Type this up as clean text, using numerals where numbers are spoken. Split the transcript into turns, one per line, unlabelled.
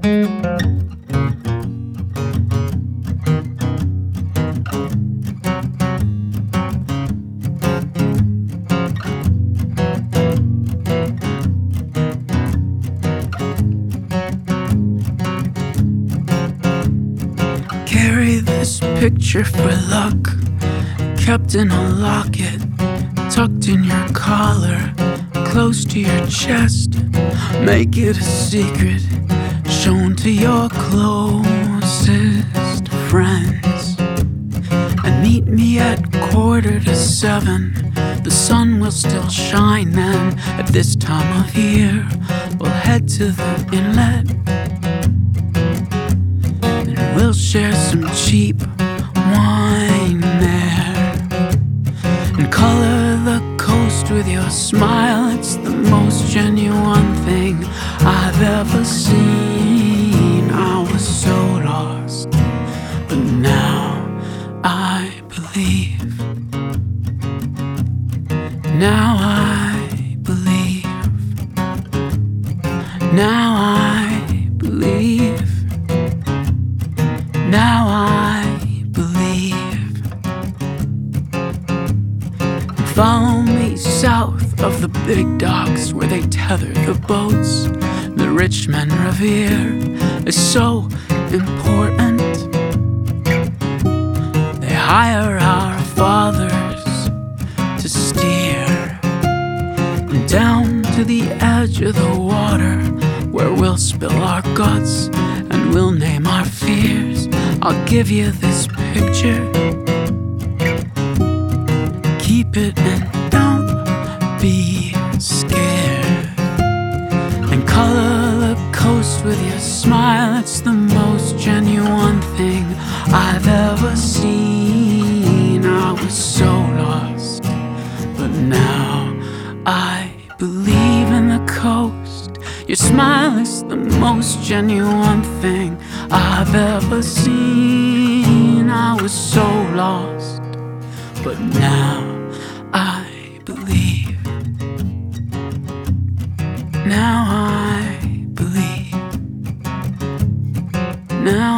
Carry this picture for luck, kept in a locket, tucked in your collar, close to your chest. Make it a secret, shown to your closest friends. And meet me at 6:45. The sun will still shine then. At this time of year, we'll head to the inlet. We'll share some cheap wine there and color the coast with your smile. It's the most genuine thing I've ever seen. I was so lost, but now I believe. Now I believe. Now I believe. Now I believe. Follow me south of the big docks where they tether the boats the rich men revere is so important. They hire our fathers to steer down to the edge of the water where we'll spill our guts and we'll name our fears. I'll give you this picture, keep it and don't be scared, and color the coast with your smile. It's the most genuine thing I've ever seen. I was so lost, but now I believe in the coast. Your smile is the most genuine thing I've ever seen. I was so lost, but now I believe. Now I believe. Now